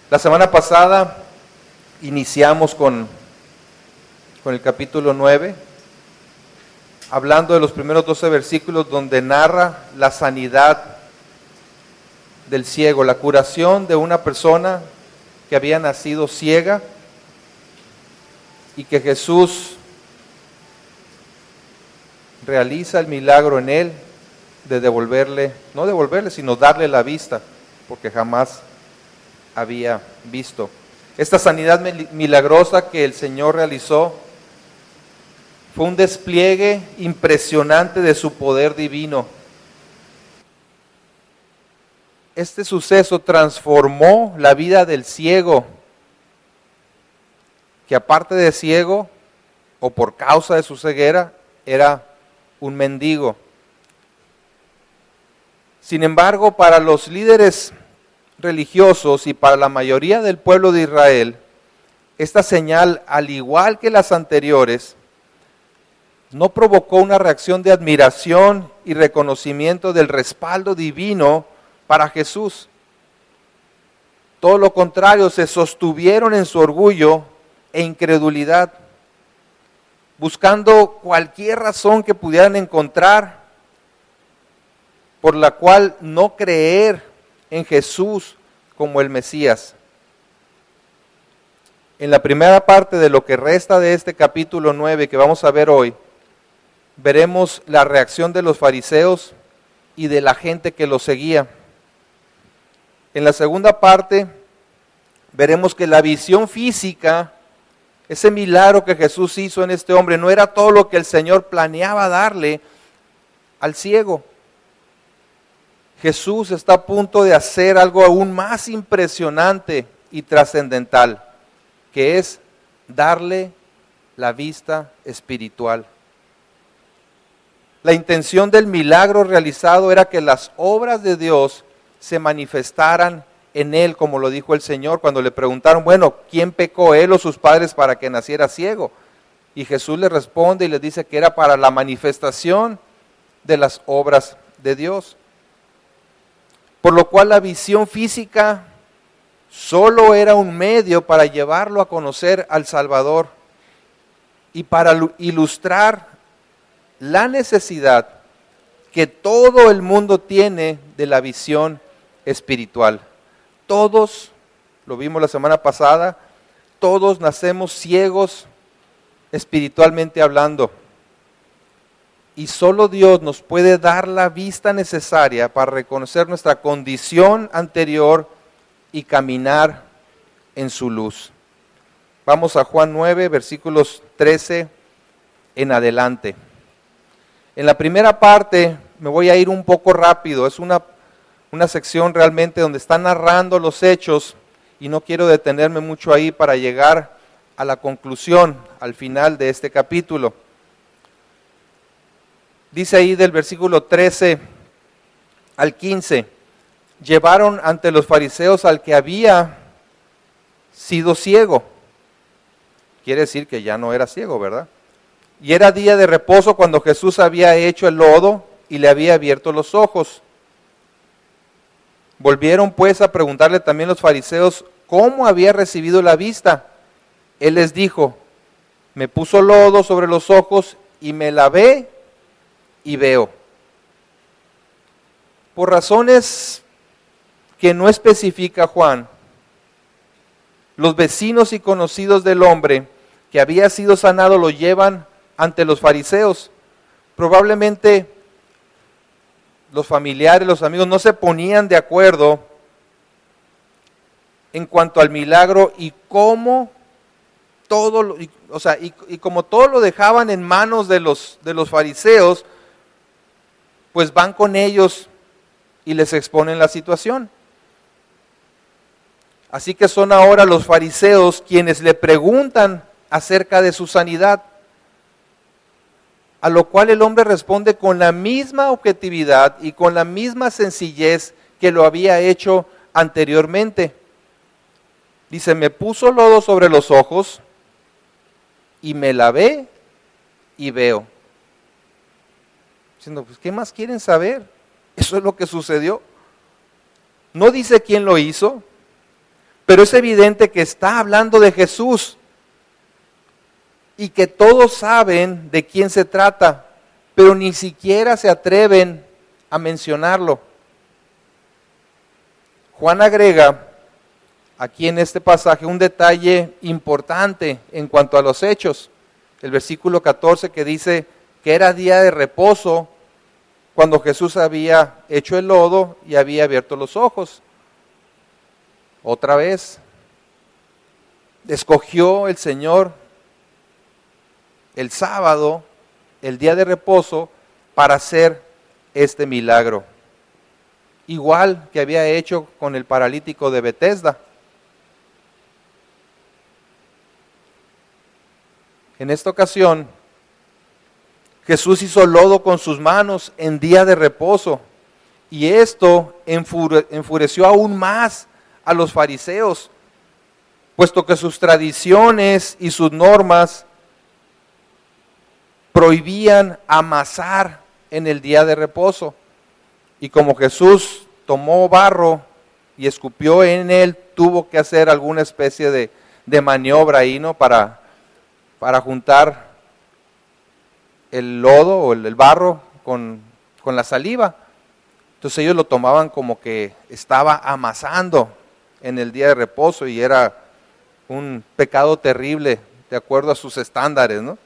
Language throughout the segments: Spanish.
La semana pasada iniciamos con el capítulo 9, hablando de los primeros 12 versículos donde narra la sanidad del ciego, la curación de una persona que había nacido ciega y que Jesús realiza el milagro en él de no devolverle, sino darle la vista, porque jamás había visto. Esta sanidad milagrosa que el Señor realizó fue un despliegue impresionante de su poder divino. Este suceso transformó la vida del ciego, que aparte de ciego, o por causa de su ceguera, era un mendigo. Sin embargo, para los líderes religiosos y para la mayoría del pueblo de Israel, esta señal, al igual que las anteriores, no provocó una reacción de admiración y reconocimiento del respaldo divino para Jesús. Todo lo contrario, se sostuvieron en su orgullo e incredulidad, buscando cualquier razón que pudieran encontrar por la cual no creer en Jesús como el Mesías. En la primera parte de lo que resta de este capítulo 9 que vamos a ver hoy, veremos la reacción de los fariseos y de la gente que los seguía. En la segunda parte veremos que la visión física, ese milagro que Jesús hizo en este hombre, no era todo lo que el Señor planeaba darle al ciego. Jesús está a punto de hacer algo aún más impresionante y trascendental, que es darle la vista espiritual. La intención del milagro realizado era que las obras de Dios se manifestaran en él, como lo dijo el Señor cuando le preguntaron, bueno, ¿quién pecó, él o sus padres para que naciera ciego? Y Jesús le responde y les dice que era para la manifestación de las obras de Dios. Por lo cual la visión física solo era un medio para llevarlo a conocer al Salvador y para ilustrar la necesidad que todo el mundo tiene de la visión espiritual. Todos, lo vimos la semana pasada, todos nacemos ciegos espiritualmente hablando. Y solo Dios nos puede dar la vista necesaria para reconocer nuestra condición anterior y caminar en su luz. Vamos a Juan 9, versículos 13 en adelante. En la primera parte me voy a ir un poco rápido, es una sección realmente donde está narrando los hechos y no quiero detenerme mucho ahí para llegar a la conclusión, al final de este capítulo. Dice ahí del versículo 13 al 15, llevaron ante los fariseos al que había sido ciego. Quiere decir que ya no era ciego, ¿verdad? Y era día de reposo cuando Jesús había hecho el lodo y le había abierto los ojos. Volvieron pues a preguntarle también los fariseos cómo había recibido la vista. Él les dijo, me puso lodo sobre los ojos y me lavé y veo. Por razones que no especifica Juan, los vecinos y conocidos del hombre que había sido sanado lo llevan ante los fariseos. Probablemente los familiares, los amigos no se ponían de acuerdo en cuanto al milagro y cómo todo, como todo lo dejaban en manos de los fariseos, pues van con ellos y les exponen la situación. Así que son ahora los fariseos quienes le preguntan acerca de su sanidad, a lo cual el hombre responde con la misma objetividad y con la misma sencillez que lo había hecho anteriormente. Dice, me puso lodo sobre los ojos y me lavé y veo. Diciendo, pues, ¿qué más quieren saber? Eso es lo que sucedió. No dice quién lo hizo, Pero es evidente que está hablando de Jesús y que todos saben de quién se trata, pero ni siquiera se atreven a mencionarlo. Juan agrega aquí en este pasaje un detalle importante en cuanto a los hechos. El versículo 14 que dice que era día de reposo cuando Jesús había hecho el lodo y había abierto los ojos. Otra vez, escogió el Señor el sábado, el día de reposo, para hacer este milagro. Igual que había hecho con el paralítico de Betesda. En esta ocasión, Jesús hizo lodo con sus manos en día de reposo, y esto enfureció aún más a los fariseos, puesto que sus tradiciones y sus normas prohibían amasar en el día de reposo. Y como Jesús tomó barro y escupió en él, tuvo que hacer alguna especie de maniobra ahí, ¿no? Para juntar el lodo o el barro con la saliva. Entonces ellos lo tomaban como que estaba amasando en el día de reposo y era un pecado terrible de acuerdo a sus estándares, ¿no?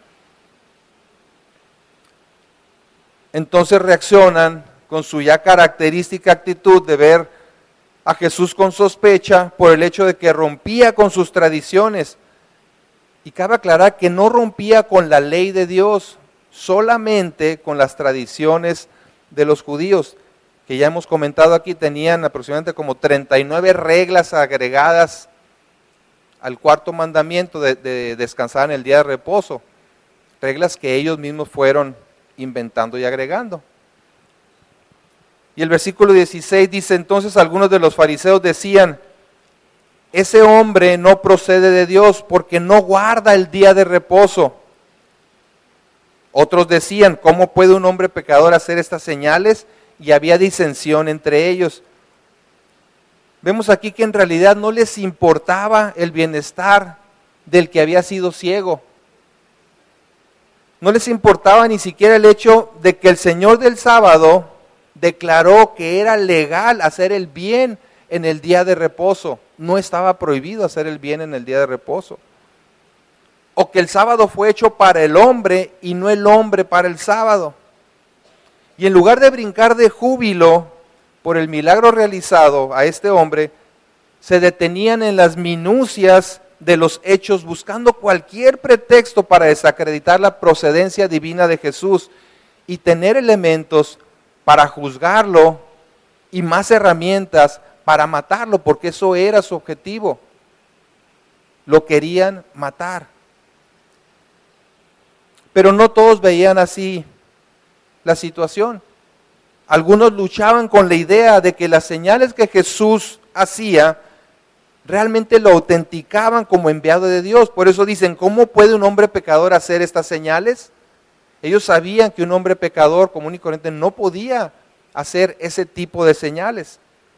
Entonces reaccionan con su ya característica actitud de ver a Jesús con sospecha por el hecho de que rompía con sus tradiciones. Y cabe aclarar que no rompía con la ley de Dios, solamente con las tradiciones de los judíos, que ya hemos comentado aquí, tenían aproximadamente como 39 reglas agregadas al cuarto mandamiento de descansar en el día de reposo, reglas que ellos mismos fueron inventando y agregando. Y el versículo 16 dice, entonces algunos de los fariseos decían, ese hombre no procede de Dios porque no guarda el día de reposo. Otros decían, ¿cómo puede un hombre pecador hacer estas señales? Y había disensión entre ellos. Vemos aquí que en realidad no les importaba el bienestar del que había sido ciego. No les importaba ni siquiera el hecho de que el Señor del sábado declaró que era legal hacer el bien en el día de reposo. No estaba prohibido hacer el bien en el día de reposo. O que el sábado fue hecho para el hombre y no el hombre para el sábado. Y en lugar de brincar de júbilo por el milagro realizado a este hombre, se detenían en las minucias de los hechos, buscando cualquier pretexto para desacreditar la procedencia divina de Jesús y tener elementos para juzgarlo y más herramientas para matarlo, porque eso era su objetivo. Lo querían matar. Pero no todos veían así la situación. Algunos luchaban con la idea de que las señales que Jesús hacía realmente lo autenticaban como enviado de Dios. Por eso dicen, ¿cómo puede un hombre pecador hacer estas señales? Ellos sabían que un hombre pecador común y corriente no podía hacer ese tipo de señales.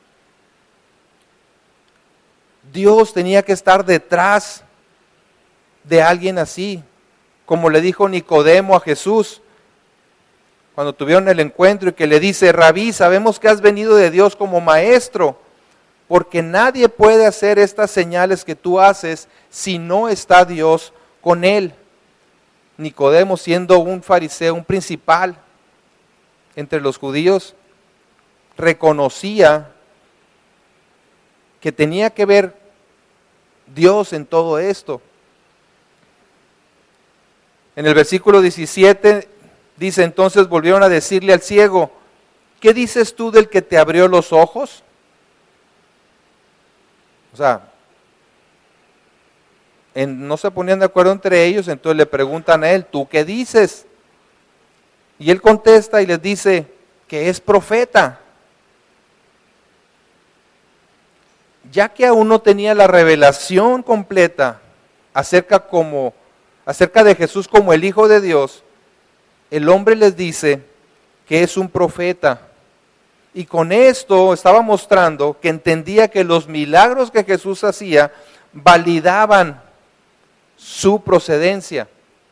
Dios tenía que estar detrás de alguien así, como le dijo Nicodemo a Jesús cuando tuvieron el encuentro y que le dice, Rabí, sabemos que has venido de Dios como maestro, porque nadie puede hacer estas señales que tú haces si no está Dios con él. Nicodemo, siendo un fariseo, un principal entre los judíos, reconocía que tenía que ver Dios en todo esto. En el versículo 17 dice, entonces volvieron a decirle al ciego, ¿qué dices tú del que te abrió los ojos? O sea, no se ponían de acuerdo entre ellos, entonces le preguntan a él, ¿tú qué dices? Y él contesta y les dice que es profeta. Ya que aún no tenía la revelación completa acerca de Jesús como el Hijo de Dios, el hombre les dice que es un profeta Y con esto estaba mostrando que entendía que los milagros que Jesús hacía validaban su procedencia.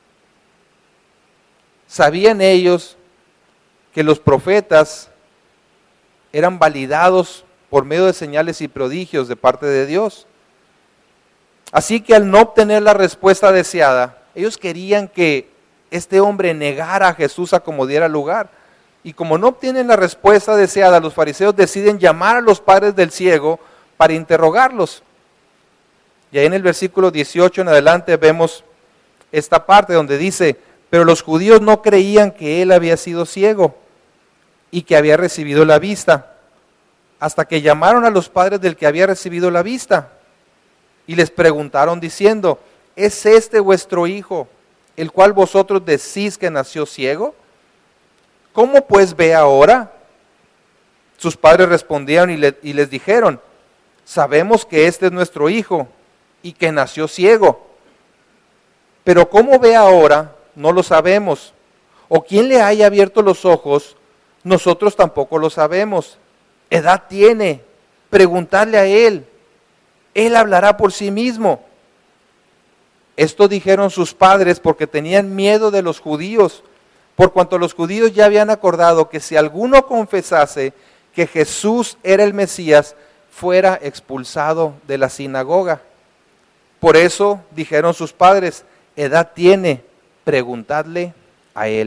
Sabían ellos que los profetas eran validados por medio de señales y prodigios de parte de Dios. Así que al no obtener la respuesta deseada, ellos querían que este hombre negara a Jesús a como diera lugar. Y como no obtienen la respuesta deseada, los fariseos deciden llamar a los padres del ciego para interrogarlos. Y ahí en el versículo 18 en adelante vemos esta parte donde dice: pero los judíos no creían que él había sido ciego y que había recibido la vista, hasta que llamaron a los padres del que había recibido la vista y les preguntaron diciendo: ¿es este vuestro hijo, el cual vosotros decís que nació ciego? ¿Cómo pues ve ahora? Sus padres respondieron y les dijeron: sabemos que este es nuestro hijo y que nació ciego, pero ¿cómo ve ahora? No lo sabemos. O quién le haya abierto los ojos, nosotros tampoco lo sabemos. Edad tiene, preguntadle a él, él hablará por sí mismo. Esto dijeron sus padres porque tenían miedo de los judíos, por cuanto los judíos ya habían acordado que si alguno confesase que Jesús era el Mesías, fuera expulsado de la sinagoga. Por eso dijeron sus padres: edad tiene, preguntadle a él.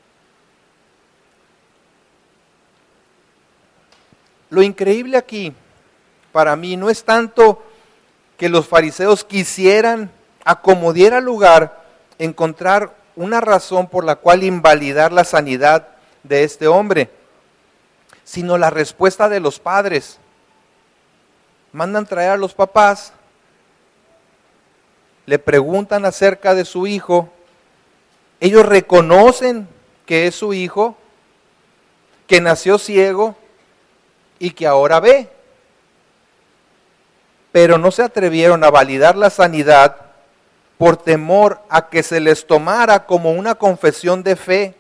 Lo increíble aquí, para mí, no es tanto que los fariseos quisieran, a como diera lugar, encontrar una razón por la cual invalidar la sanidad de este hombre, sino la respuesta de los padres. Mandan traer a los papás, le preguntan acerca de su hijo, ellos reconocen que es su hijo, que nació ciego y que ahora ve, pero no se atrevieron a validar la sanidad por temor a que se les tomara como una confesión de fe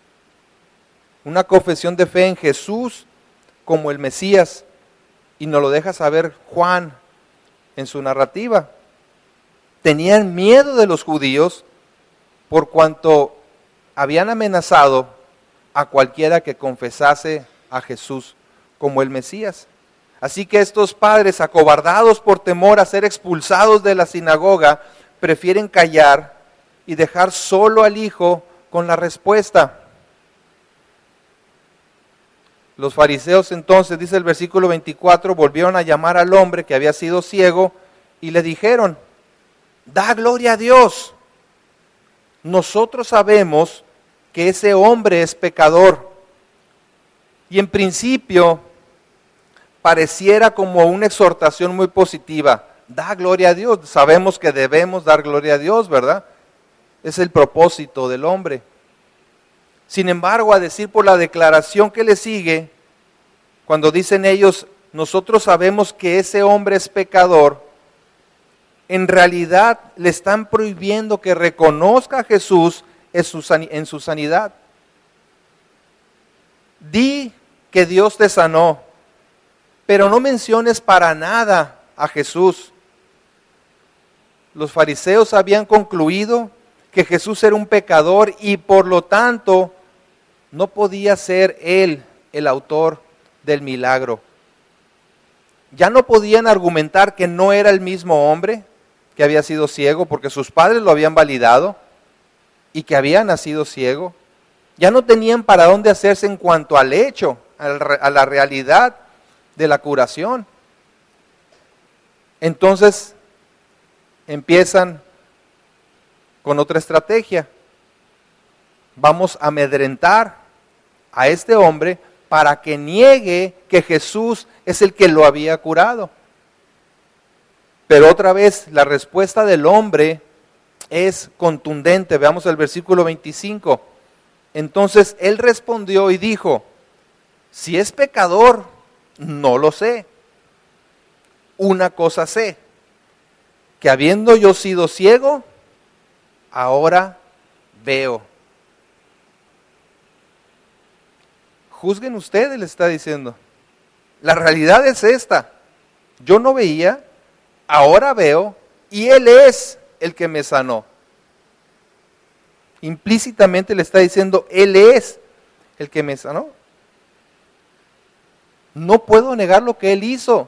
en Jesús como el Mesías, y nos lo deja saber Juan en su narrativa. Tenían miedo de los judíos por cuanto habían amenazado a cualquiera que confesase a Jesús como el Mesías. Así que estos padres, acobardados por temor a ser expulsados de la sinagoga, prefieren callar y dejar solo al hijo con la respuesta. Los fariseos entonces, dice el versículo 24, volvieron a llamar al hombre que había sido ciego y le dijeron: da gloria a Dios. Nosotros sabemos que ese hombre es pecador. Y en principio pareciera como una exhortación muy positiva. Da gloria a Dios. Sabemos que debemos dar gloria a Dios, ¿verdad? Es el propósito del hombre. Sin embargo, a decir por la declaración que le sigue, cuando dicen ellos: nosotros sabemos que ese hombre es pecador, en realidad le están prohibiendo que reconozca a Jesús en su sanidad. Di que Dios te sanó, pero no menciones para nada a Jesús. Los fariseos habían concluido que Jesús era un pecador y por lo tanto no podía ser él el autor del milagro. Ya no podían argumentar que no era el mismo hombre que había sido ciego, porque sus padres lo habían validado y que había nacido ciego. Ya no tenían para dónde hacerse en cuanto al hecho, a la realidad de la curación. Entonces empiezan con otra estrategia. Vamos a amedrentar a este hombre para que niegue que Jesús es el que lo había curado. Pero otra vez la respuesta del hombre es contundente. Veamos el versículo 25. Entonces él respondió y dijo: si es pecador, no lo sé. Una cosa sé, que habiendo yo sido ciego, ahora veo. juzguen ustedes, le está diciendo. La realidad es esta. Yo no veía, ahora veo, y Él es el que me sanó. Implícitamente le está diciendo, Él es el que me sanó. No puedo negar lo que Él hizo.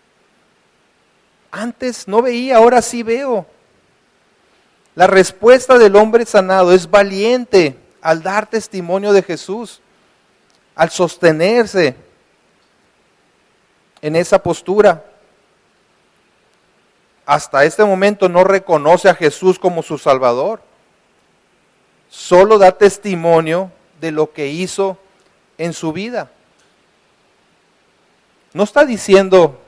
Antes no veía, ahora sí veo. La respuesta del hombre sanado es valiente al dar testimonio de Jesús, al sostenerse en esa postura. Hasta este momento no reconoce a Jesús como su Salvador. Solo da testimonio de lo que hizo en su vida. No está diciendo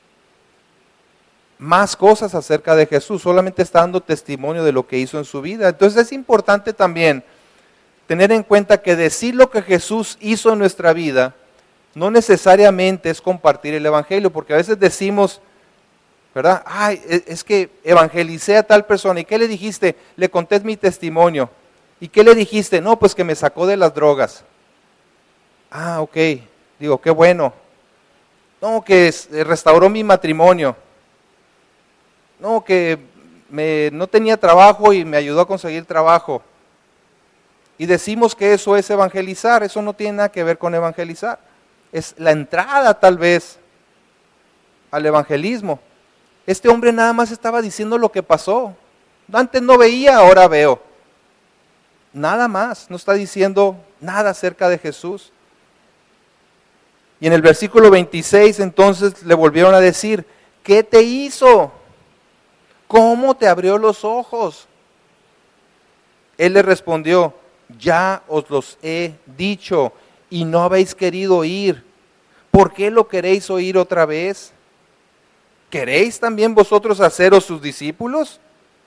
más cosas acerca de Jesús, solamente está dando testimonio de lo que hizo en su vida. Entonces es importante también tener en cuenta que decir lo que Jesús hizo en nuestra vida no necesariamente es compartir el Evangelio, porque a veces decimos, ¿verdad? Ay, es que evangelicé a tal persona. ¿Y qué le dijiste? Le conté mi testimonio. ¿Y qué le dijiste? No, pues que me sacó de las drogas. Ah, ok. Digo, qué bueno. No, que restauró mi matrimonio. No, que no tenía trabajo y me ayudó a conseguir trabajo. Y decimos que eso es evangelizar. Eso no tiene nada que ver con evangelizar. Es la entrada tal vez al evangelismo. Este hombre nada más estaba diciendo lo que pasó. Antes no veía, ahora veo. Nada más, no está diciendo nada acerca de Jesús. Y en el versículo 26 entonces le volvieron a decir, ¿qué te hizo? ¿Cómo te abrió los ojos? Él le respondió, ya os los he dicho y no habéis querido oír. ¿Por qué lo queréis oír otra vez? ¿Queréis también vosotros haceros sus discípulos?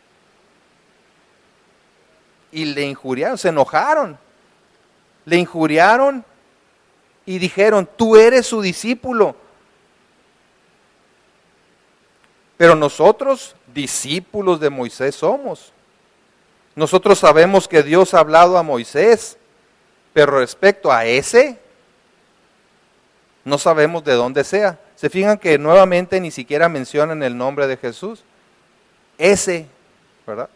Y le injuriaron, se enojaron. Le injuriaron y dijeron, tú eres su discípulo. Pero nosotros, discípulos de Moisés somos. Nosotros sabemos que Dios ha hablado a Moisés, pero respecto a ese, no sabemos de dónde sea. Se fijan que nuevamente ni siquiera mencionan el nombre de Jesús. Ese, ¿verdad?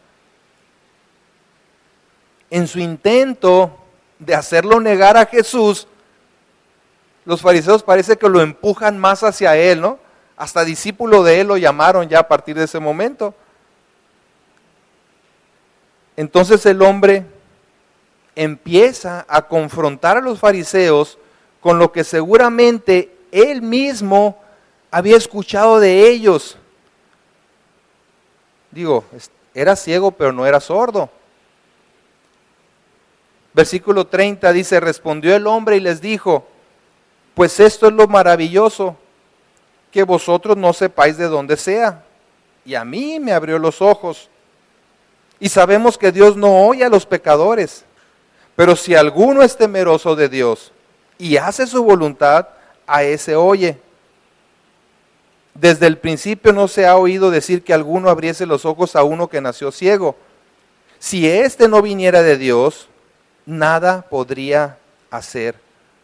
En su intento de hacerlo negar a Jesús, los fariseos parece que lo empujan más hacia él, ¿no? Hasta discípulo de él lo llamaron ya a partir de ese momento. Entonces el hombre empieza a confrontar a los fariseos con lo que seguramente él mismo había escuchado de ellos. Digo, era ciego pero no era sordo. Versículo 30 dice, respondió el hombre y les dijo, pues esto es lo maravilloso, que vosotros no sepáis de dónde sea. Y a mí me abrió los ojos. Y sabemos que Dios no oye a los pecadores, pero si alguno es temeroso de Dios y hace su voluntad, a ese oye. Desde el principio no se ha oído decir que alguno abriese los ojos a uno que nació ciego. Si éste no viniera de Dios, nada podría hacer.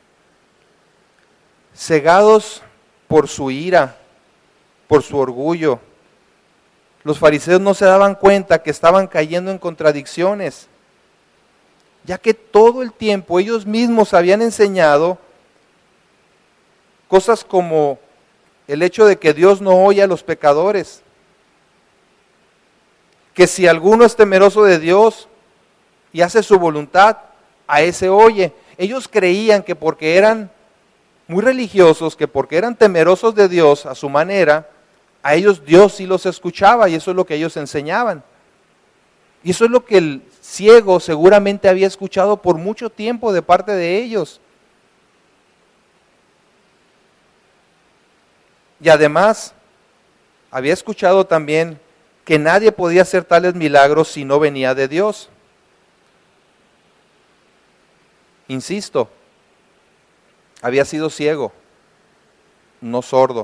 Cegados por su ira, por su orgullo, los fariseos no se daban cuenta que estaban cayendo en contradicciones, ya que todo el tiempo ellos mismos habían enseñado cosas como el hecho de que Dios no oye a los pecadores, que si alguno es temeroso de Dios y hace su voluntad, a ese oye. Ellos creían que porque eran muy religiosos, que porque eran temerosos de Dios a su manera, a ellos Dios sí los escuchaba, y eso es lo que ellos enseñaban. Y eso es lo que el ciego seguramente había escuchado por mucho tiempo de parte de ellos. Y además, había escuchado también que nadie podía hacer tales milagros si no venía de Dios. Insisto, había sido ciego, no sordo.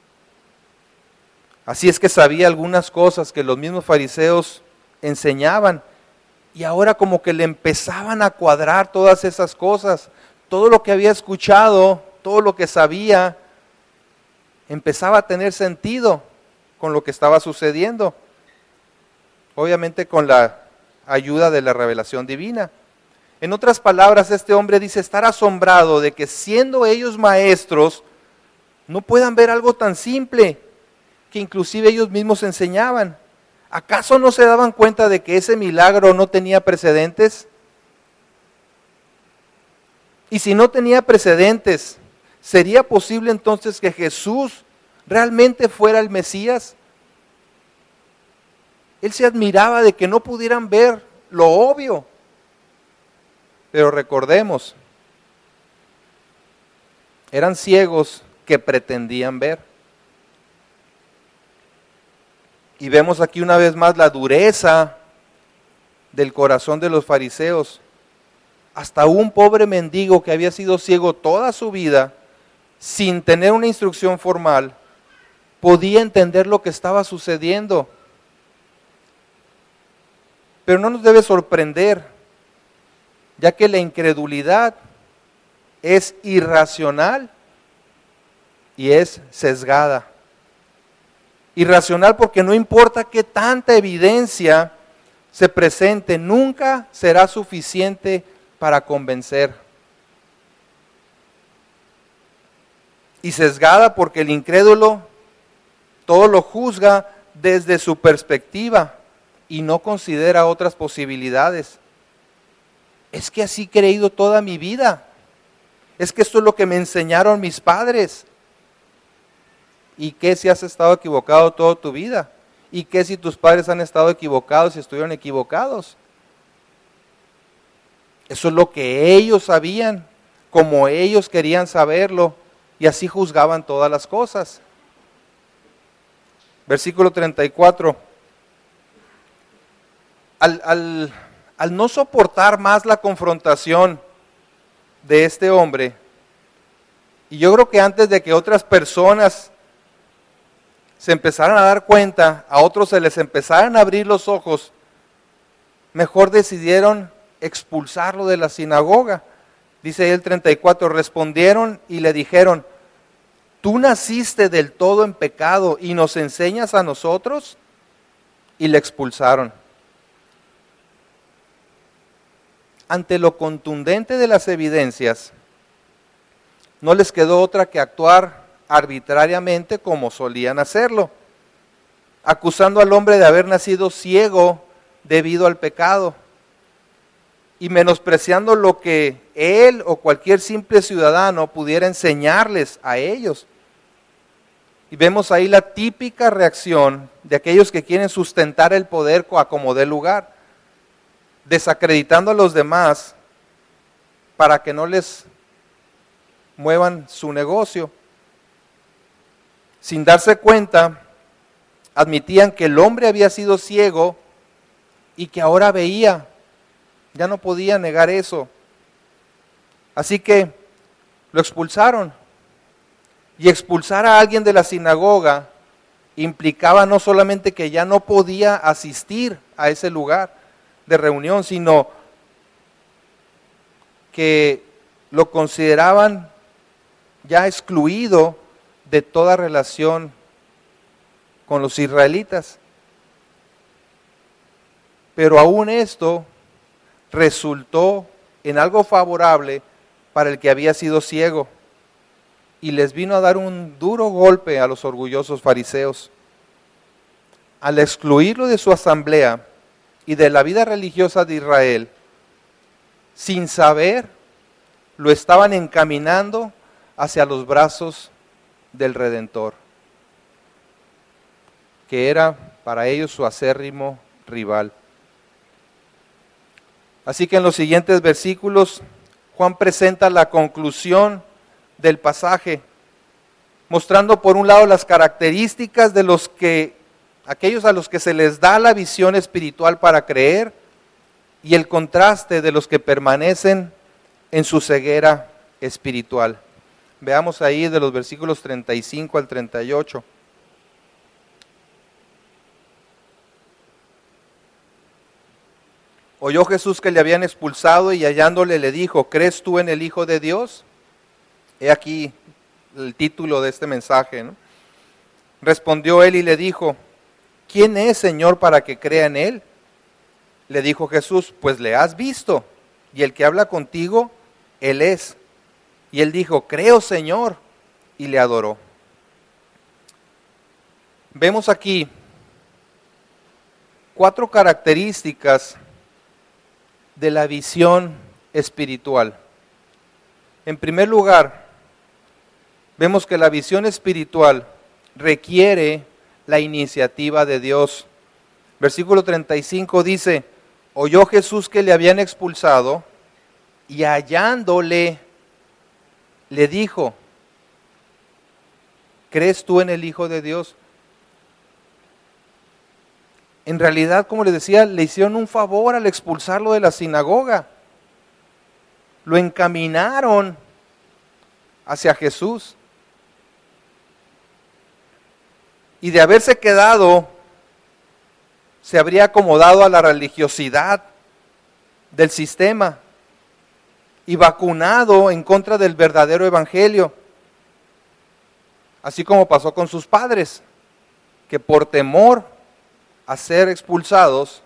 Así es que sabía algunas cosas que los mismos fariseos enseñaban, y ahora como que le empezaban a cuadrar todas esas cosas. todo lo que había escuchado, todo lo que sabía, empezaba a tener sentido con lo que estaba sucediendo. Obviamente con la ayuda de la revelación divina. En otras palabras, este hombre dice estar asombrado de que siendo ellos maestros, no puedan ver algo tan simple que inclusive ellos mismos enseñaban. ¿Acaso no se daban cuenta de que ese milagro no tenía precedentes? Y si no tenía precedentes, ¿sería posible entonces que Jesús realmente fuera el Mesías? Él se admiraba de que no pudieran ver lo obvio. Pero recordemos, eran ciegos que pretendían ver. Y vemos aquí una vez más la dureza del corazón de los fariseos. Hasta un pobre mendigo que había sido ciego toda su vida, sin tener una instrucción formal, podía entender lo que estaba sucediendo. Pero no nos debe sorprender, ya que la incredulidad es irracional y es sesgada. Irracional porque no importa qué tanta evidencia se presente, nunca será suficiente para convencer. Y sesgada porque el incrédulo todo lo juzga desde su perspectiva y no considera otras posibilidades. Es que así he creído toda mi vida. Es que esto es lo que me enseñaron mis padres. ¿Y qué si has estado equivocado toda tu vida? ¿Y qué si tus padres han estado equivocados y estuvieron equivocados? Eso es lo que ellos sabían, como ellos querían saberlo, y así juzgaban todas las cosas. Versículo 34. Al no soportar más la confrontación de este hombre, y yo creo que antes de que otras personas se empezaran a dar cuenta, a otros se les empezaran a abrir los ojos, mejor decidieron expulsarlo de la sinagoga. Dice ahí el 34, respondieron y le dijeron, ¿tú naciste del todo en pecado y nos enseñas a nosotros? Y le expulsaron. Ante lo contundente de las evidencias, no les quedó otra que actuar arbitrariamente como solían hacerlo, acusando al hombre de haber nacido ciego debido al pecado y menospreciando lo que él o cualquier simple ciudadano pudiera enseñarles a ellos. Y vemos ahí la típica reacción de aquellos que quieren sustentar el poder a como dé lugar, desacreditando a los demás para que no les muevan su negocio. Sin darse cuenta, admitían que el hombre había sido ciego y que ahora veía. Ya no podía negar eso. Así que lo expulsaron. Y expulsar a alguien de la sinagoga implicaba no solamente que ya no podía asistir a ese lugar de reunión, sino que lo consideraban ya excluido de toda relación con los israelitas. Pero aún esto resultó en algo favorable para el que había sido ciego y les vino a dar un duro golpe a los orgullosos fariseos. Al excluirlo de su asamblea y de la vida religiosa de Israel, sin saber, lo estaban encaminando hacia los brazos del Redentor, que era para ellos su acérrimo rival. Así que en los siguientes versículos, Juan presenta la conclusión del pasaje, mostrando por un lado las características de aquellos a los que se les da la visión espiritual para creer, y el contraste de los que permanecen en su ceguera espiritual. Veamos ahí de los versículos 35 al 38. Oyó Jesús que le habían expulsado y hallándole le dijo, ¿crees tú en el Hijo de Dios? He aquí el título de este mensaje, ¿no? Respondió él y le dijo, ¿quién es, Señor, para que crea en él? Le dijo Jesús, pues le has visto, y el que habla contigo, él es. Y él dijo, creo, Señor, y le adoró. Vemos aquí 4 características de la visión espiritual. En primer lugar, vemos que la visión espiritual requiere la iniciativa de Dios. Versículo 35 dice, oyó Jesús que le habían expulsado y hallándole le dijo, ¿crees tú en el Hijo de Dios? En realidad, como les decía, le hicieron un favor al expulsarlo de la sinagoga. Lo encaminaron hacia Jesús. Y de haberse quedado, se habría acomodado a la religiosidad del sistema y vacunado en contra del verdadero evangelio. Así como pasó con sus padres, que por temor a ser expulsados,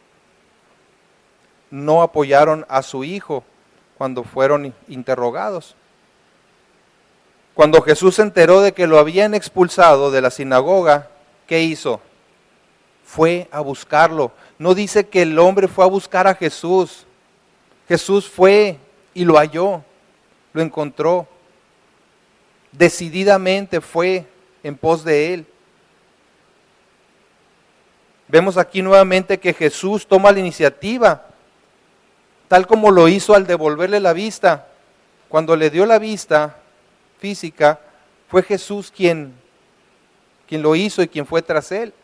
no apoyaron a su hijo cuando fueron interrogados. Cuando Jesús se enteró de que lo habían expulsado de la sinagoga, ¿qué hizo? Fue a buscarlo. No dice que el hombre fue a buscar a Jesús. Jesús fue y lo halló, lo encontró. Decididamente fue en pos de él. Vemos aquí nuevamente que Jesús toma la iniciativa, tal como lo hizo al devolverle la vista. Cuando le dio la vista física, fue Jesús quien lo hizo y quien fue tras él.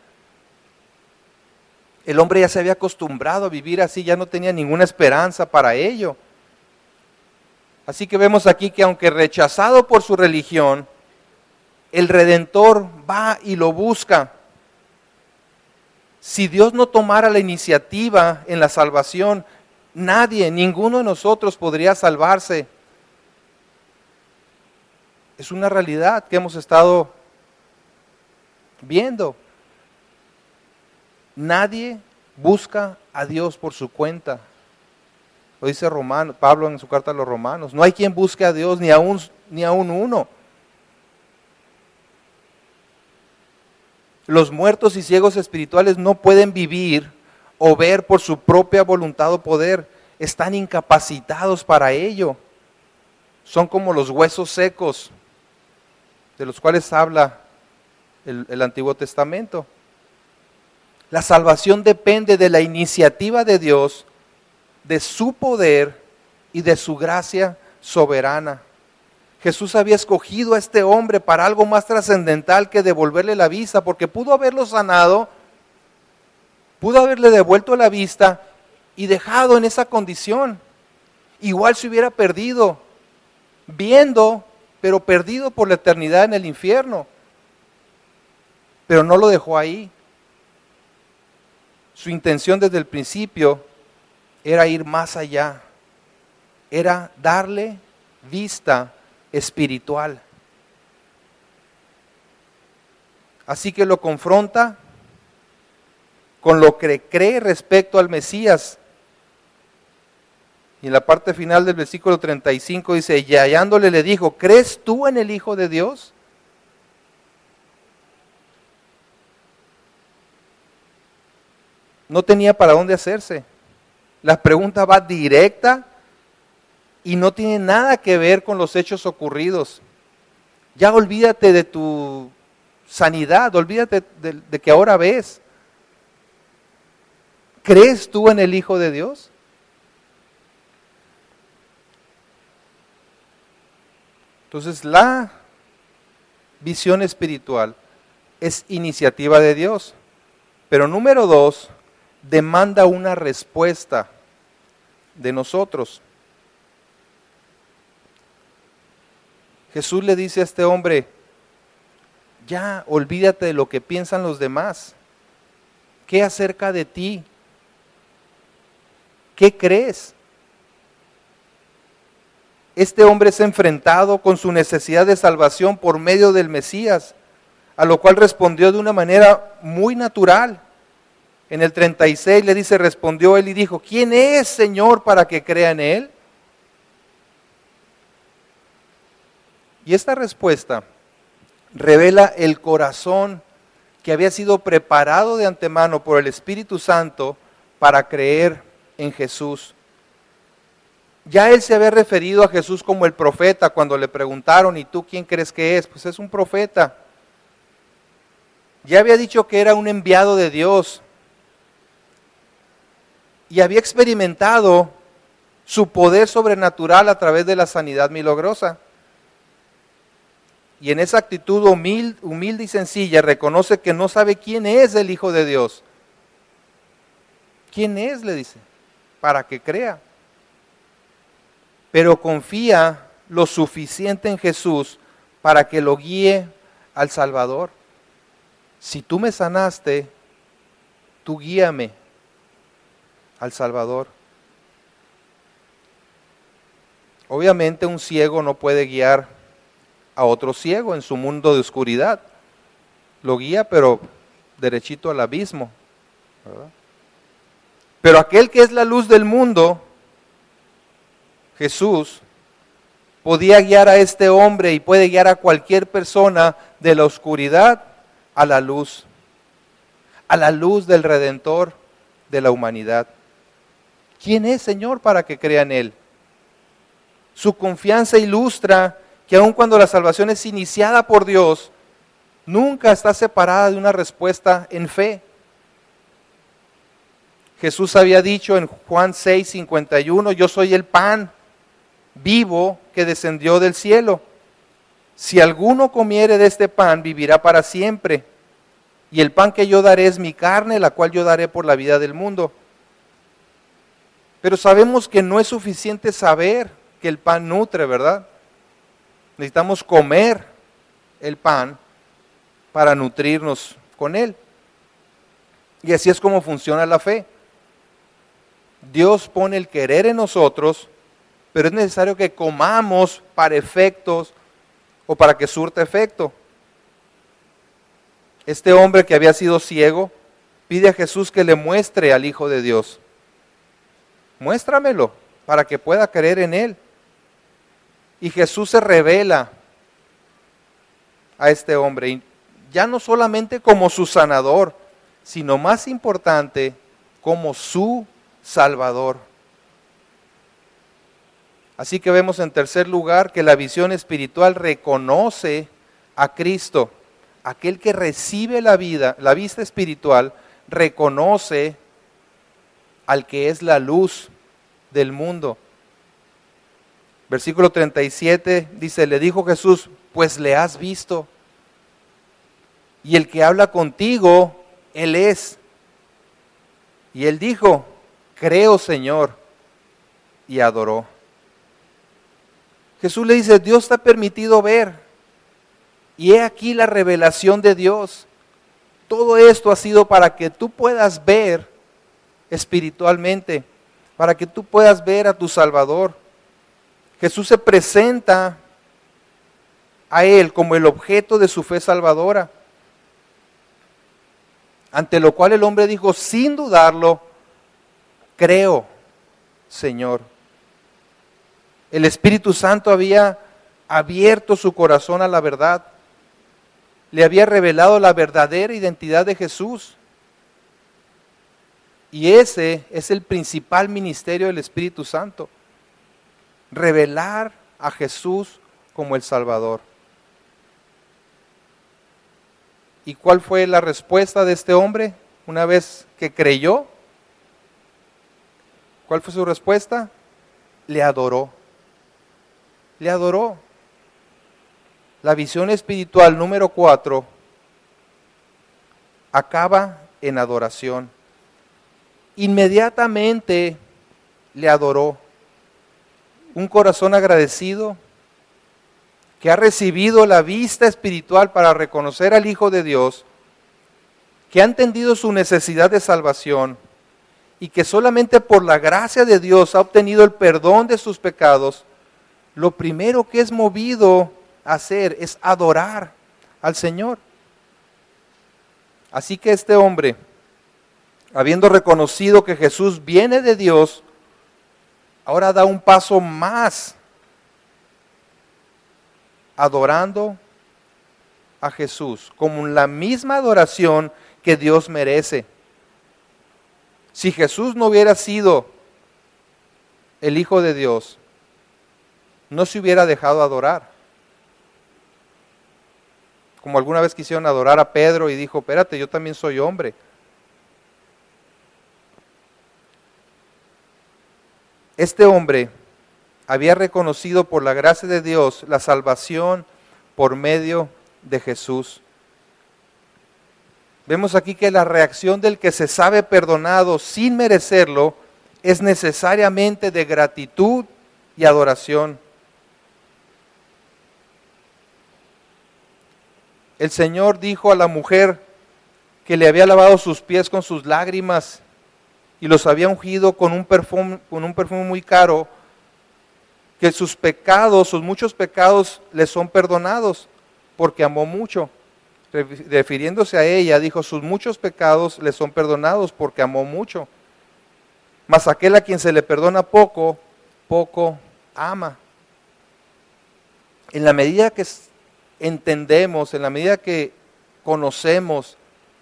El hombre ya se había acostumbrado a vivir así, ya no tenía ninguna esperanza para ello. Así que vemos aquí que aunque rechazado por su religión, el Redentor va y lo busca. Si Dios no tomara la iniciativa en la salvación, nadie, ninguno de nosotros podría salvarse. Es una realidad que hemos estado viendo. Nadie busca a Dios por su cuenta. Lo dice Pablo en su carta a los Romanos. No hay quien busque a Dios, ni aun uno. Los muertos y ciegos espirituales no pueden vivir o ver por su propia voluntad o poder. Están incapacitados para ello. Son como los huesos secos de los cuales habla el Antiguo Testamento. La salvación depende de la iniciativa de Dios, de su poder y de su gracia soberana. Jesús había escogido a este hombre para algo más trascendental que devolverle la vista, porque pudo haberlo sanado, pudo haberle devuelto la vista y dejado en esa condición. Igual se hubiera perdido, viendo, pero perdido por la eternidad en el infierno. Pero no lo dejó ahí. Su intención desde el principio era ir más allá, era darle vista espiritual. Así que lo confronta con lo que cree respecto al Mesías. Y en la parte final del versículo 35 dice, y hallándole le dijo, ¿crees tú en el Hijo de Dios? No tenía para dónde hacerse. La pregunta va directa y no tiene nada que ver con los hechos ocurridos. Ya olvídate de tu sanidad, olvídate de que ahora ves. ¿Crees tú en el Hijo de Dios? Entonces la visión espiritual es iniciativa de Dios. Pero número 2, demanda una respuesta de nosotros. Jesús le dice a este hombre, ya olvídate de lo que piensan los demás. ¿Qué acerca de ti? ¿qué crees? Este hombre es enfrentado con su necesidad de salvación por medio del Mesías, a lo cual respondió de una manera muy natural. En el 36 le dice, respondió él y dijo, ¿quién es, Señor, para que crea en él? Y esta respuesta revela el corazón que había sido preparado de antemano por el Espíritu Santo para creer en Jesús. Ya él se había referido a Jesús como el profeta cuando le preguntaron, ¿y tú quién crees que es? Pues es un profeta. Ya había dicho que era un enviado de Dios y había experimentado su poder sobrenatural a través de la sanidad milagrosa. Y en esa actitud humilde y sencilla reconoce que no sabe quién es el Hijo de Dios. ¿Quién es? Le dice, para que crea. Pero confía lo suficiente en Jesús para que lo guíe al Salvador. Si tú me sanaste, tú guíame al Salvador. Obviamente un ciego no puede guiar a otro ciego en su mundo de oscuridad. Lo guía, pero derechito al abismo, ¿verdad? Pero aquel que es la luz del mundo, Jesús, podía guiar a este hombre y puede guiar a cualquier persona de la oscuridad a la luz del Redentor de la humanidad. ¿Quién es, Señor, para que crea en Él? Su confianza ilustra que aun cuando la salvación es iniciada por Dios, nunca está separada de una respuesta en fe. Jesús había dicho en Juan 6:51, yo soy el pan vivo que descendió del cielo. Si alguno comiere de este pan, vivirá para siempre. Y el pan que yo daré es mi carne, la cual yo daré por la vida del mundo. Pero sabemos que no es suficiente saber que el pan nutre, ¿verdad? Necesitamos comer el pan para nutrirnos con él. Y así es como funciona la fe. Dios pone el querer en nosotros, pero es necesario que comamos para efectos o para que surta efecto. Este hombre que había sido ciego pide a Jesús que le muestre al Hijo de Dios. Muéstramelo para que pueda creer en Él. Y Jesús se revela a este hombre, y ya no solamente como su sanador, sino más importante, como su Salvador. Así que vemos en tercer lugar que la visión espiritual reconoce a Cristo. Aquel que recibe la vista espiritual, reconoce al que es la luz del mundo. Versículo 37 dice, le dijo Jesús, pues le has visto, y el que habla contigo, Él es. Y él dijo, creo, Señor, y adoró. Jesús le dice, Dios te ha permitido ver, y he aquí la revelación de Dios. Todo esto ha sido para que tú puedas ver espiritualmente, para que tú puedas ver a tu Salvador. Jesús se presenta a él como el objeto de su fe salvadora, ante lo cual el hombre dijo, sin dudarlo, creo, Señor. El Espíritu Santo había abierto su corazón a la verdad, le había revelado la verdadera identidad de Jesús. Y ese es el principal ministerio del Espíritu Santo, revelar a Jesús como el Salvador. ¿Y cuál fue la respuesta de este hombre una vez que creyó? ¿Cuál fue su respuesta? Le adoró. Le adoró. La visión espiritual número 4 acaba en adoración. Inmediatamente le adoró. Un corazón agradecido que ha recibido la vista espiritual para reconocer al Hijo de Dios, que ha entendido su necesidad de salvación y que solamente por la gracia de Dios ha obtenido el perdón de sus pecados, lo primero que es movido a hacer es adorar al Señor. Así que este hombre, habiendo reconocido que Jesús viene de Dios, ahora da un paso más, adorando a Jesús, como la misma adoración que Dios merece. Si Jesús no hubiera sido el Hijo de Dios, no se hubiera dejado adorar. Como alguna vez quisieron adorar a Pedro y dijo, espérate, yo también soy hombre. Este hombre había reconocido por la gracia de Dios la salvación por medio de Jesús. Vemos aquí que la reacción del que se sabe perdonado sin merecerlo es necesariamente de gratitud y adoración. El Señor dijo a la mujer que le había lavado sus pies con sus lágrimas y los había ungido con un perfume muy caro, que sus pecados, sus muchos pecados le son perdonados porque amó mucho. Refiriéndose a ella, dijo, sus muchos pecados le son perdonados porque amó mucho. Mas aquel a quien se le perdona poco, poco ama. En la medida que entendemos, en la medida que conocemos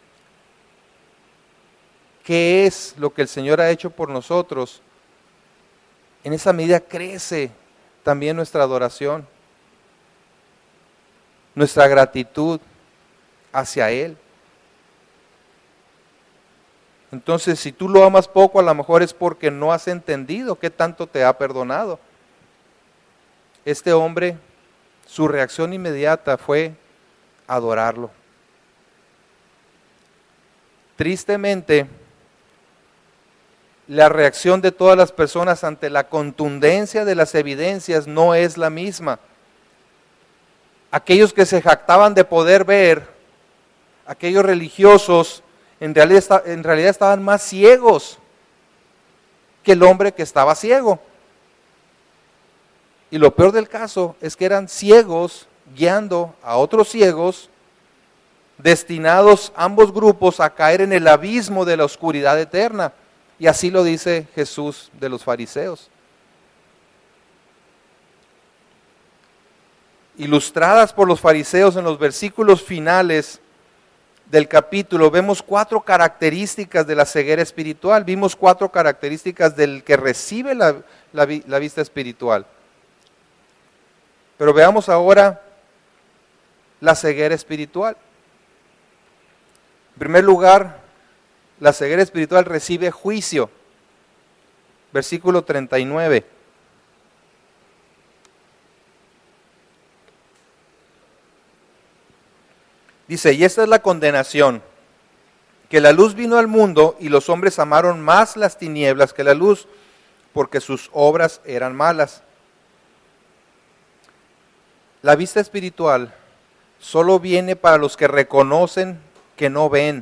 qué es lo que el Señor ha hecho por nosotros, en esa medida crece también nuestra adoración, nuestra gratitud hacia Él. Entonces, si tú lo amas poco, a lo mejor es porque no has entendido qué tanto te ha perdonado. Este hombre, su reacción inmediata fue adorarlo. Tristemente, la reacción de todas las personas ante la contundencia de las evidencias no es la misma. Aquellos que se jactaban de poder ver, aquellos religiosos, en realidad estaban más ciegos que el hombre que estaba ciego. Y lo peor del caso es que eran ciegos guiando a otros ciegos, destinados ambos grupos a caer en el abismo de la oscuridad eterna. Y así lo dice Jesús de los fariseos. Ilustradas por los fariseos en los versículos finales del capítulo, vemos 4 características de la ceguera espiritual. Vimos 4 características del que recibe la vista espiritual. Pero veamos ahora la ceguera espiritual. En primer lugar, la ceguera espiritual recibe juicio. Versículo 39. Dice, y esta es la condenación, que la luz vino al mundo y los hombres amaron más las tinieblas que la luz, porque sus obras eran malas. La vista espiritual solo viene para los que reconocen que no ven.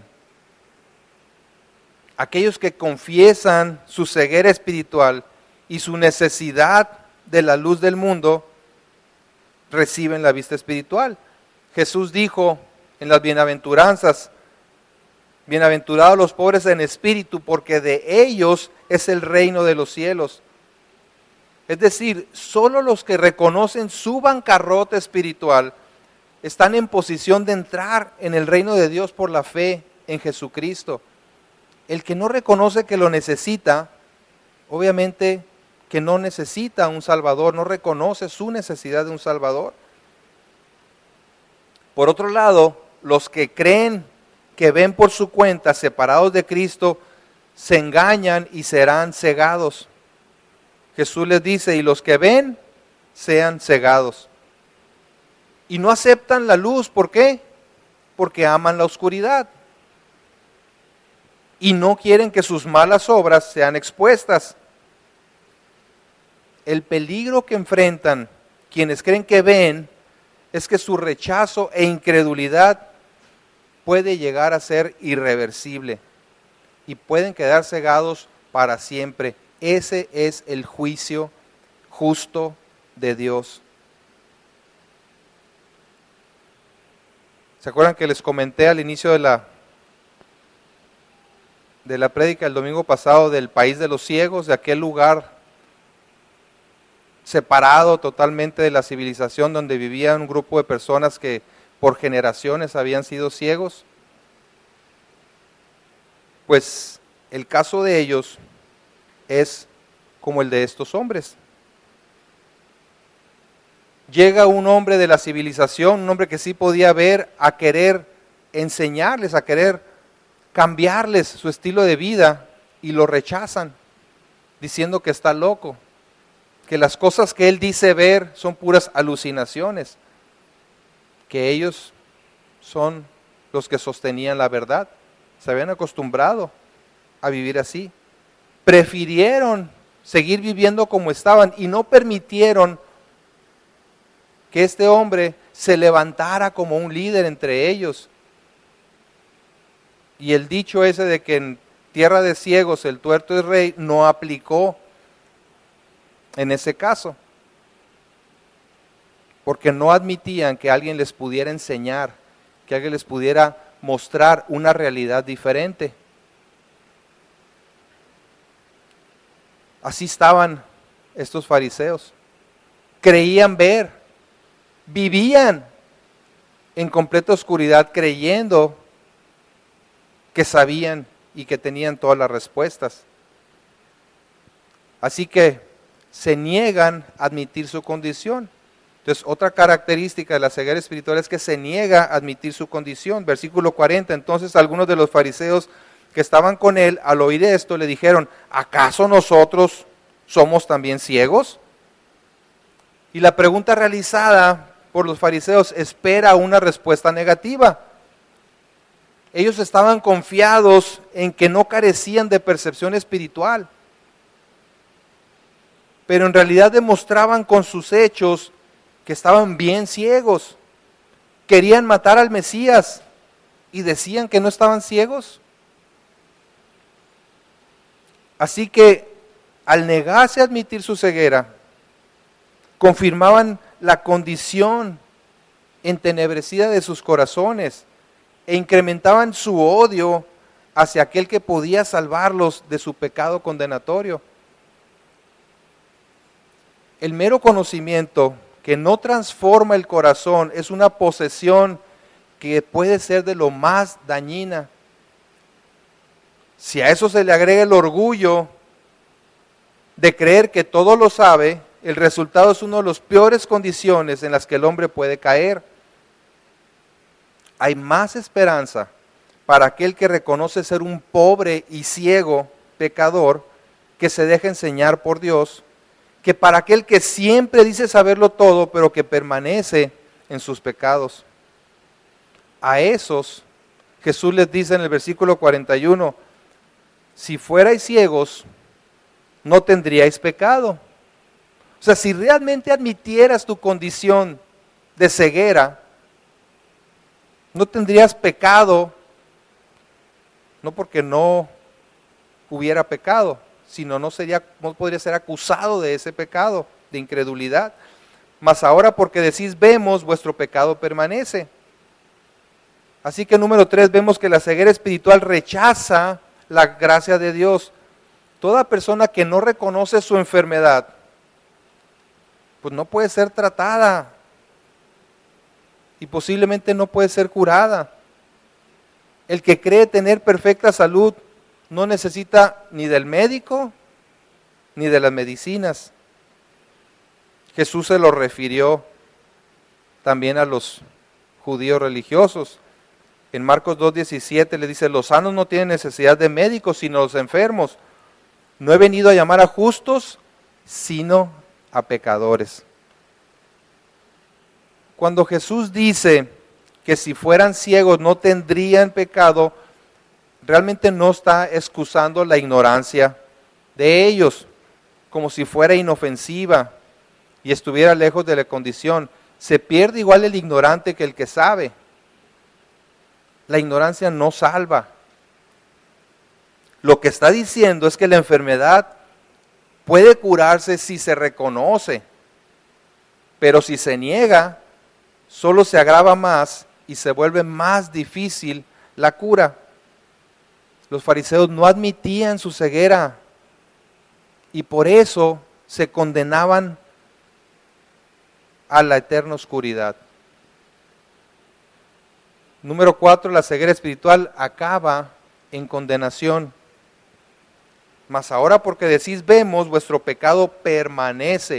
Aquellos que confiesan su ceguera espiritual y su necesidad de la luz del mundo, reciben la vista espiritual. Jesús dijo en las bienaventuranzas, bienaventurados los pobres en espíritu, porque de ellos es el reino de los cielos. Es decir, solo los que reconocen su bancarrota espiritual están en posición de entrar en el reino de Dios por la fe en Jesucristo. El que no reconoce que lo necesita, obviamente que no necesita un Salvador, no reconoce su necesidad de un Salvador. Por otro lado, los que creen que ven por su cuenta, separados de Cristo, se engañan y serán cegados. Jesús les dice, y los que ven, sean cegados. Y no aceptan la luz, ¿por qué? Porque aman la oscuridad. Y no quieren que sus malas obras sean expuestas. El peligro que enfrentan quienes creen que ven es que su rechazo e incredulidad puede llegar a ser irreversible y pueden quedar cegados para siempre. Ese es el juicio justo de Dios. ¿Se acuerdan que les comenté al inicio de la prédica el domingo pasado del país de los ciegos, de aquel lugar separado totalmente de la civilización donde vivía un grupo de personas que por generaciones habían sido ciegos? Pues el caso de ellos es como el de estos hombres. Llega un hombre de la civilización, un hombre que sí podía ver, a querer enseñarles, a querer cambiarles su estilo de vida, y lo rechazan, diciendo que está loco, que las cosas que él dice ver son puras alucinaciones, que ellos son los que sostenían la verdad. Se habían acostumbrado a vivir así. Prefirieron seguir viviendo como estaban y no permitieron que este hombre se levantara como un líder entre ellos. Y el dicho ese de que en tierra de ciegos el tuerto es rey no aplicó en ese caso, porque no admitían que alguien les pudiera enseñar, que alguien les pudiera mostrar una realidad diferente. Así estaban estos fariseos. Creían ver, vivían en completa oscuridad creyendo que sabían y que tenían todas las respuestas. Así que se niegan a admitir su condición. Entonces, otra característica de la ceguera espiritual es que se niega a admitir su condición. Versículo 40, entonces algunos de los fariseos que estaban con él, al oír esto, le dijeron: ¿acaso nosotros somos también ciegos? Y la pregunta realizada por los fariseos espera una respuesta negativa. Ellos estaban confiados en que no carecían de percepción espiritual, pero en realidad demostraban con sus hechos que estaban bien ciegos. Querían matar al Mesías y decían que no estaban ciegos. Así que al negarse a admitir su ceguera, confirmaban la condición entenebrecida de sus corazones e incrementaban su odio hacia aquel que podía salvarlos de su pecado condenatorio. El mero conocimiento que no transforma el corazón es una posesión que puede ser de lo más dañina. Si a eso se le agrega el orgullo de creer que todo lo sabe, el resultado es una de las peores condiciones en las que el hombre puede caer. Hay más esperanza para aquel que reconoce ser un pobre y ciego pecador que se deja enseñar por Dios, que para aquel que siempre dice saberlo todo, pero que permanece en sus pecados. A esos, Jesús les dice en el versículo 41, si fuerais ciegos, no tendríais pecado. O sea, si realmente admitieras tu condición de ceguera, no tendrías pecado, no porque no hubiera pecado, sino no podría ser acusado de ese pecado, de incredulidad. Mas ahora porque decís vemos, vuestro pecado permanece. Así que número 3, vemos que la ceguera espiritual rechaza la gracia de Dios. Toda persona que no reconoce su enfermedad, pues no puede ser tratada y posiblemente no puede ser curada. El que cree tener perfecta salud no necesita ni del médico ni de las medicinas. Jesús se lo refirió también a los judíos religiosos. En Marcos 2:17 le dice: los sanos no tienen necesidad de médicos, sino los enfermos. No he venido a llamar a justos, sino a pecadores. Cuando Jesús dice que si fueran ciegos no tendrían pecado, realmente no está excusando la ignorancia de ellos, como si fuera inofensiva y estuviera lejos de la condición. Se pierde igual el ignorante que el que sabe. La ignorancia no salva. Lo que está diciendo es que la enfermedad puede curarse si se reconoce, pero si se niega, solo se agrava más y se vuelve más difícil la cura. Los fariseos no admitían su ceguera y por eso se condenaban a la eterna oscuridad. Número 4, la ceguera espiritual acaba en condenación. Mas ahora porque decís vemos, vuestro pecado permanece.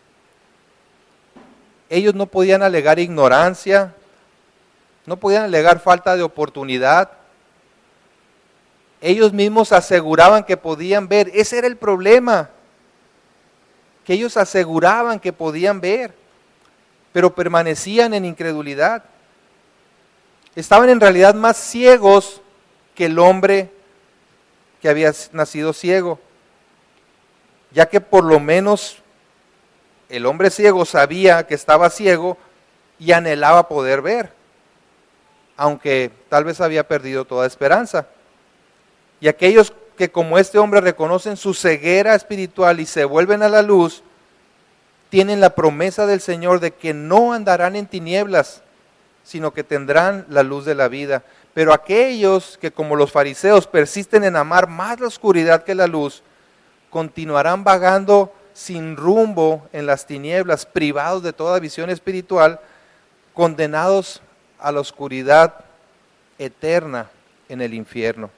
Ellos no podían alegar ignorancia, no podían alegar falta de oportunidad. Ellos mismos aseguraban que podían ver. Ese era el problema, que ellos aseguraban que podían ver, pero permanecían en incredulidad. Estaban en realidad más ciegos que el hombre que había nacido ciego, ya que por lo menos el hombre ciego sabía que estaba ciego y anhelaba poder ver, aunque tal vez había perdido toda esperanza. Y aquellos que como este hombre reconocen su ceguera espiritual y se vuelven a la luz, tienen la promesa del Señor de que no andarán en tinieblas, sino que tendrán la luz de la vida. Pero aquellos que como los fariseos persisten en amar más la oscuridad que la luz, continuarán vagando sin rumbo en las tinieblas, privados de toda visión espiritual, condenados a la oscuridad eterna en el infierno.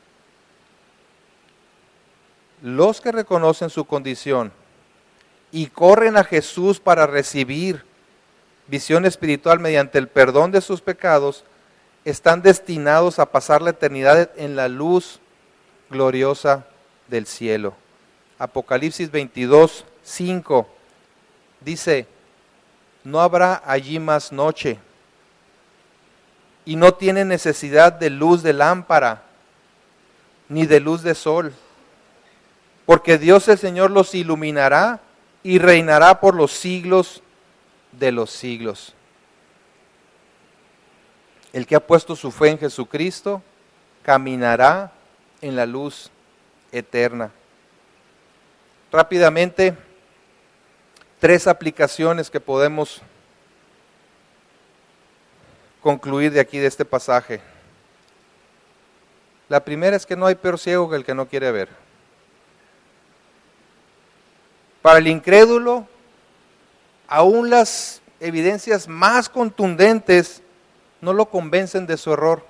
Los que reconocen su condición y corren a Jesús para recibir visión espiritual mediante el perdón de sus pecados, están destinados a pasar la eternidad en la luz gloriosa del cielo. Apocalipsis 22, 5 dice, no habrá allí más noche y no tienen necesidad de luz de lámpara ni de luz de sol, porque Dios el Señor los iluminará y reinará por los siglos de los siglos. El que ha puesto su fe en Jesucristo caminará en la luz eterna. Rápidamente, 3 aplicaciones que podemos concluir de aquí, de este pasaje. La primera es que no hay peor ciego que el que no quiere ver. Para el incrédulo, aún las evidencias más contundentes no lo convencen de su error.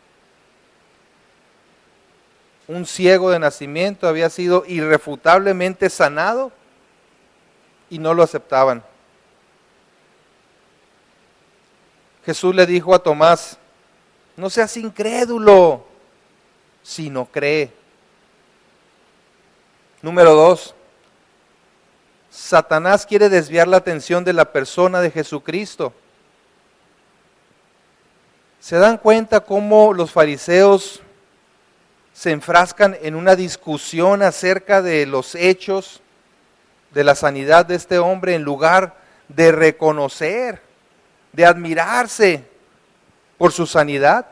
Un ciego de nacimiento había sido irrefutablemente sanado y no lo aceptaban. Jesús le dijo a Tomás, no seas incrédulo, sino cree. Número 2, Satanás quiere desviar la atención de la persona de Jesucristo. ¿Se dan cuenta cómo los fariseos se enfrascan en una discusión acerca de los hechos de la sanidad de este hombre en lugar de reconocer, de admirarse por su sanidad?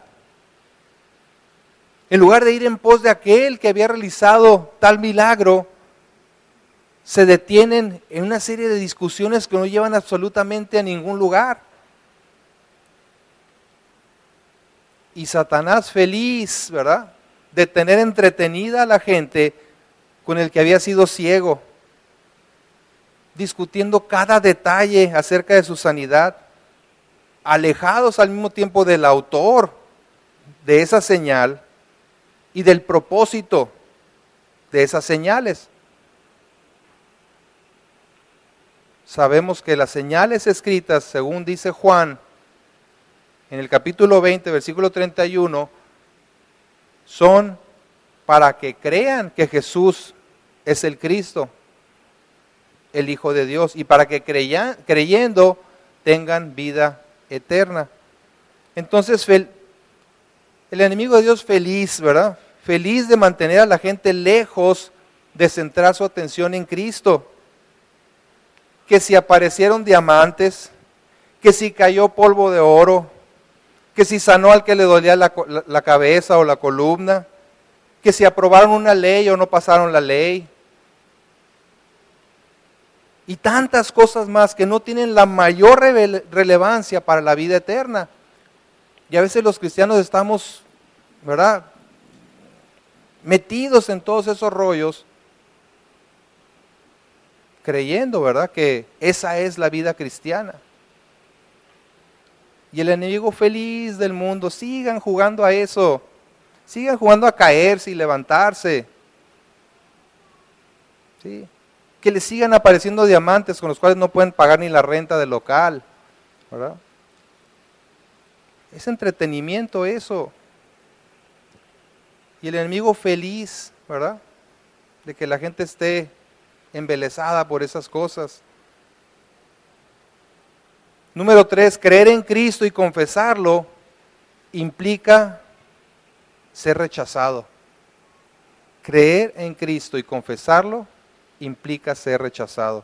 En lugar de ir en pos de aquel que había realizado tal milagro, se detienen en una serie de discusiones que no llevan absolutamente a ningún lugar. Y Satanás feliz, ¿verdad?, de tener entretenida a la gente con el que había sido ciego, discutiendo cada detalle acerca de su sanidad, alejados al mismo tiempo del autor de esa señal y del propósito de esas señales. Sabemos que las señales escritas, según dice Juan, en el capítulo 20, versículo 31, son para que crean que Jesús es el Cristo, el Hijo de Dios, y para que creyendo tengan vida eterna. Entonces, el enemigo de Dios feliz, ¿verdad? Feliz de mantener a la gente lejos de centrar su atención en Cristo. Que si aparecieron diamantes, que si cayó polvo de oro, que si sanó al que le dolía la cabeza o la columna, que si aprobaron una ley o no pasaron la ley. Y tantas cosas más que no tienen la mayor relevancia para la vida eterna. Y a veces los cristianos estamos, ¿verdad?, metidos en todos esos rollos, creyendo, ¿verdad?, que esa es la vida cristiana. Y el enemigo feliz del mundo, sigan jugando a eso, sigan jugando a caerse y levantarse, ¿sí? Que les sigan apareciendo diamantes con los cuales no pueden pagar ni la renta del local, ¿verdad? Es entretenimiento eso. Y el enemigo feliz, ¿verdad?, de que la gente esté embelesada por esas cosas. Número 3, creer en Cristo y confesarlo implica ser rechazado. Creer en Cristo y confesarlo implica ser rechazado.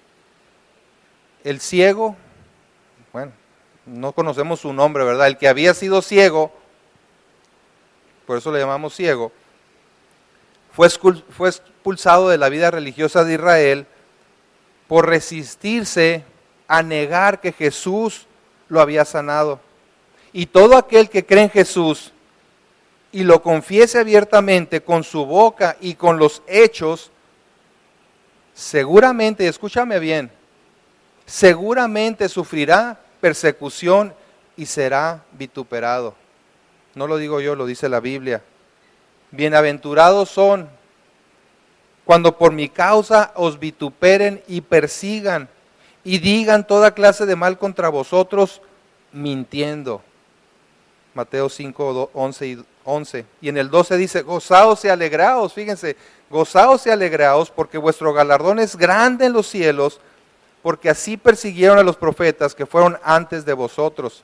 El ciego, bueno, no conocemos su nombre, ¿verdad? El que había sido ciego, por eso le llamamos ciego, fue expulsado de la vida religiosa de Israel por resistirse a negar que Jesús lo había sanado. Y todo aquel que cree en Jesús y lo confiese abiertamente con su boca y con los hechos, seguramente, y escúchame bien, seguramente sufrirá persecución y será vituperado. No lo digo yo, lo dice la Biblia. Bienaventurados son cuando por mi causa os vituperen y persigan y digan toda clase de mal contra vosotros, mintiendo. Mateo 5, 11. Y en el 12 dice, gozaos y alegraos, fíjense, gozaos y alegraos porque vuestro galardón es grande en los cielos, porque así persiguieron a los profetas que fueron antes de vosotros.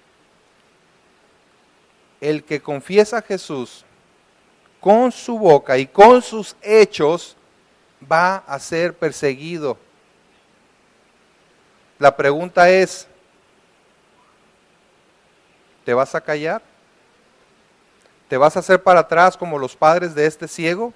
El que confiesa a Jesús con su boca y con sus hechos va a ser perseguido. La pregunta es, ¿te vas a callar? ¿Te vas a hacer para atrás como los padres de este ciego?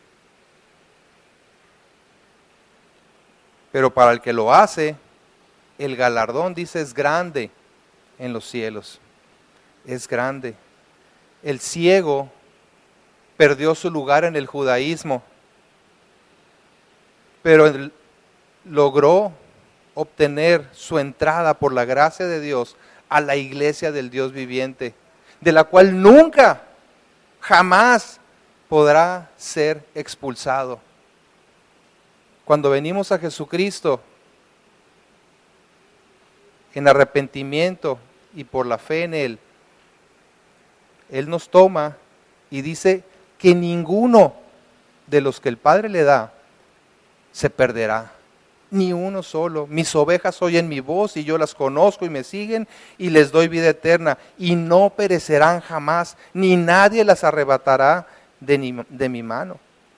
Pero para el que lo hace, el galardón, dice, es grande en los cielos. Es grande. El ciego perdió su lugar en el judaísmo, pero él logró obtener su entrada por la gracia de Dios a la iglesia del Dios viviente, de la cual nunca, jamás podrá ser expulsado. Cuando venimos a Jesucristo en arrepentimiento y por la fe en Él, Él nos toma y dice que ninguno de los que el Padre le da se perderá, ni uno solo. Mis ovejas oyen mi voz y yo las conozco y me siguen y les doy vida eterna y no perecerán jamás, ni nadie las arrebatará de mi mano.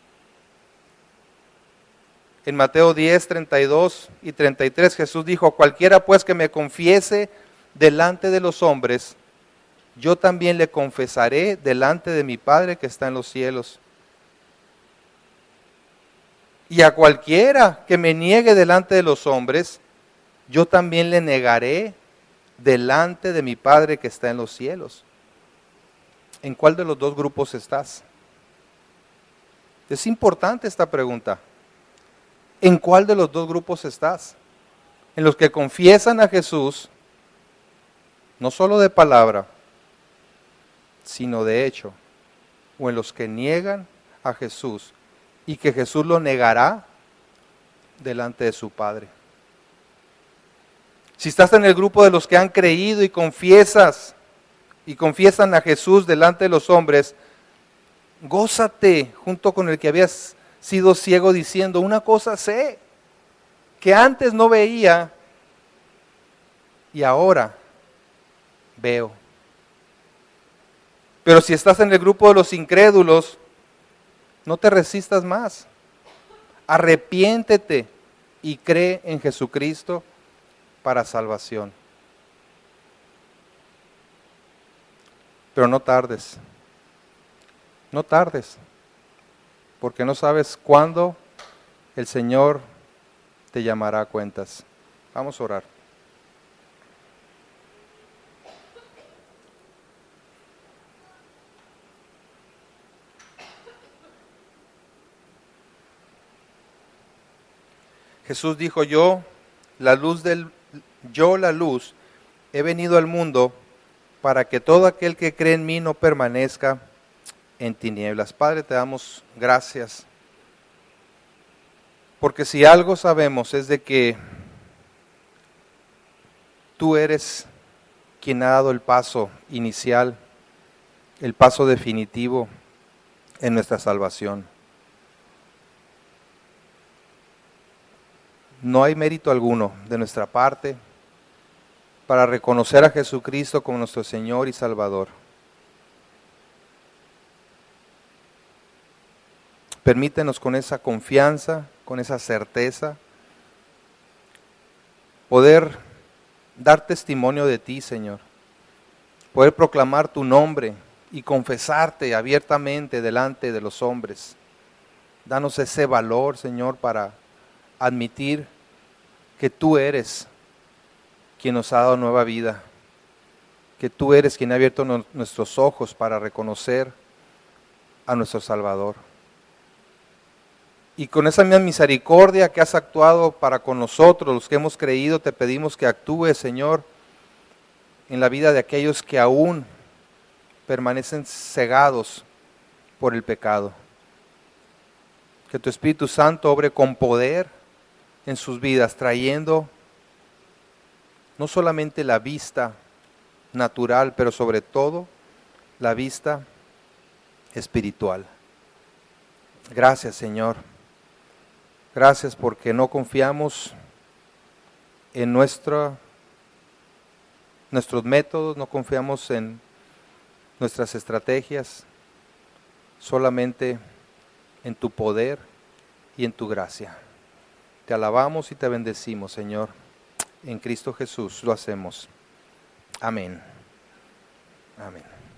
En Mateo 10, 32 y 33 Jesús dijo, cualquiera pues que me confiese delante de los hombres, yo también le confesaré delante de mi Padre que está en los cielos. Y a cualquiera que me niegue delante de los hombres, yo también le negaré delante de mi Padre que está en los cielos. ¿En cuál de los dos grupos estás? Es importante esta pregunta. ¿En cuál de los dos grupos estás? ¿En los que confiesan a Jesús, no solo de palabra, sino de hecho? ¿O en los que niegan a Jesús y que Jesús lo negará delante de su Padre? Si estás en el grupo de los que han creído y confiesan a Jesús delante de los hombres, gózate junto con el que habías sido ciego diciendo, una cosa sé, que antes no veía y ahora veo. Pero si estás en el grupo de los incrédulos, no te resistas más. Arrepiéntete y cree en Jesucristo para salvación. Pero no tardes. No tardes, porque no sabes cuándo el Señor te llamará a cuentas. Vamos a orar. Jesús dijo, la luz, he venido al mundo para que todo aquel que cree en mí no permanezca en tinieblas. Padre, te damos gracias, porque si algo sabemos es de que tú eres quien ha dado el paso inicial, el paso definitivo en nuestra salvación. No hay mérito alguno de nuestra parte para reconocer a Jesucristo como nuestro Señor y Salvador. Permítenos con esa confianza, con esa certeza, poder dar testimonio de ti, Señor. Poder proclamar tu nombre y confesarte abiertamente delante de los hombres. Danos ese valor, Señor, para admitir que tú eres quien nos ha dado nueva vida, que tú eres quien ha abierto nuestros ojos para reconocer a nuestro Salvador. Y con esa misma misericordia que has actuado para con nosotros, los que hemos creído, te pedimos que actúes, Señor, en la vida de aquellos que aún permanecen cegados por el pecado. Que tu Espíritu Santo obre con poder en sus vidas, trayendo no solamente la vista natural, pero sobre todo la vista espiritual. Gracias, Señor. Gracias porque no confiamos en nuestros métodos, no confiamos en nuestras estrategias, solamente en tu poder y en tu gracia. Te alabamos y te bendecimos, Señor. En Cristo Jesús lo hacemos. Amén. Amén.